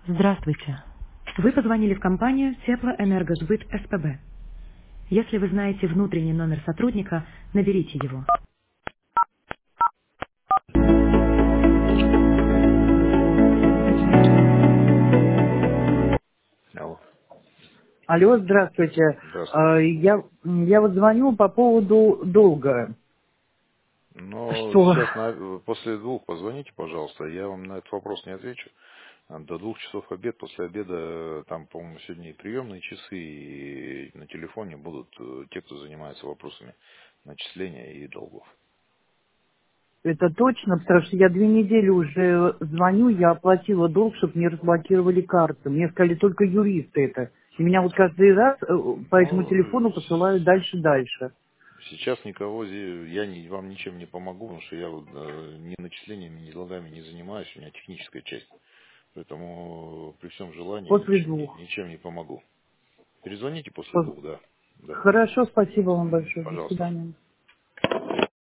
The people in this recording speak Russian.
Здравствуйте. Вы позвонили в компанию Теплоэнергосбыт СПБ. Если вы знаете внутренний номер сотрудника, наберите его. Алло. Алло, здравствуйте. Здравствуйте. Я вот звоню по поводу долга. Но Что? сейчас после двух позвоните, пожалуйста. Я вам на этот вопрос не отвечу. До 2 часов обед, после обеда, там, по-моему, сегодня и приемные часы, и на телефоне будут те, кто занимается вопросами начисления и долгов. Это точно, потому что я 2 недели уже звоню, я оплатила долг, чтобы мне разблокировали карту. Мне сказали только юристы это. И меня вот каждый раз по этому Ну, телефону посылают дальше. сейчас никого, я вам ничем не помогу, потому что я вот, ни начислениями, ни долгами не занимаюсь, у меня техническая часть. Поэтому при всем желании После двух. ничем не помогу. Перезвоните после Пос- двух, да. Да. Хорошо, спасибо вам большое. До Пожалуйста. свидания.